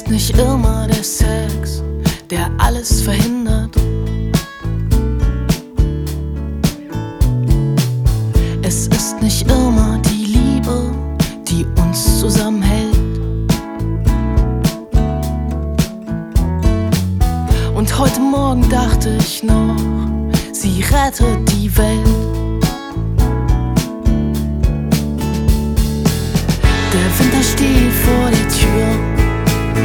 ist nicht immer der Sex, der alles verhindert. Es ist nicht immer die Liebe, die uns zusammenhält. Und heute Morgen dachte ich noch, sie rettet die Welt.